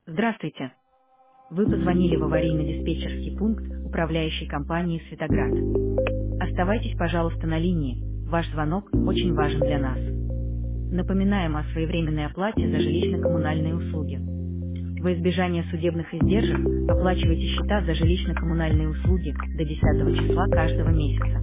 Здравствуйте. Вы позвонили в аварийно-диспетчерский пункт управляющей компании «Светоград». Оставайтесь, пожалуйста, на линии. Ваш звонок очень важен для нас. Напоминаем о своевременной оплате за жилищно-коммунальные услуги. Во избежание судебных издержек оплачивайте счета за жилищно-коммунальные услуги до 10 числа каждого месяца.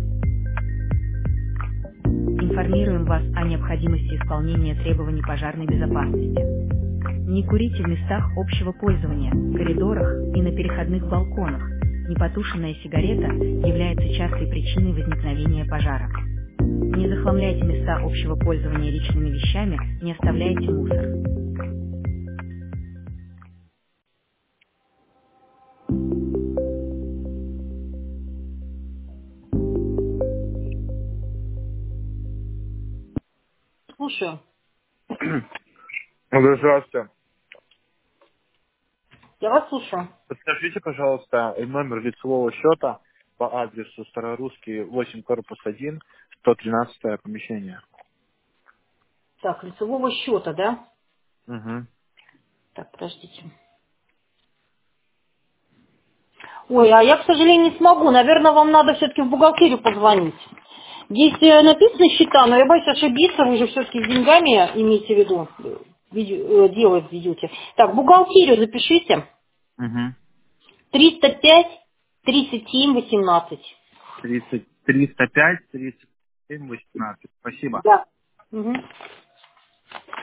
Информируем вас о необходимости исполнения требований пожарной безопасности. Не курите в местах общего пользования, коридорах и на переходных балконах. Непотушенная сигарета является частой причиной возникновения пожара. Не захламляйте места общего пользования личными вещами, не оставляйте мусор. Слушаю. Ну, здравствуйте. Я вас слушаю. Подскажите, пожалуйста, номер лицевого счета по адресу Старорусский 8, корпус 1, 113 помещение. Так, лицевого счета, да? Угу. Так, подождите. Ой, а я, к сожалению, не смогу. Наверное, вам надо все-таки в бухгалтерию позвонить. Здесь написаны счета, но я боюсь ошибиться. Вы же все-таки с деньгами имеете в виду, дело ведете. Так, бухгалтерию запишите. Угу. 305 37 18. 305, 37, 18. Спасибо. Да. Мгм.